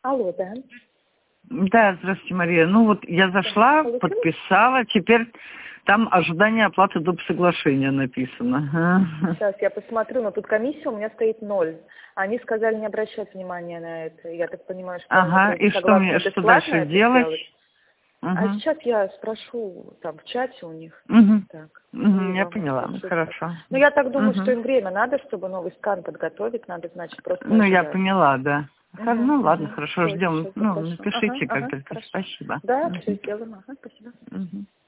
Алло, да. Да, здравствуйте, Мария. Ну вот я зашла, подписала, теперь там ожидание оплаты доп. Соглашения написано. Сейчас я посмотрю, но тут комиссия у меня стоит 0. Они сказали не обращать внимания на это. Я так понимаю, что Ага, они и что мне, что дальше это делать? А сейчас я спрошу там в чате у них. Так. Я поняла, хорошо. Ну, я так думаю, что им время надо, чтобы новый скан подготовить. Надо, значит, просто Ну, я ожидать. поняла, да. Ну, ладно, хорошо, Всё, ждем. сейчас Ну, попрошу. напишите, как только. Хорошо. Спасибо. Да, все сделаем. Спасибо.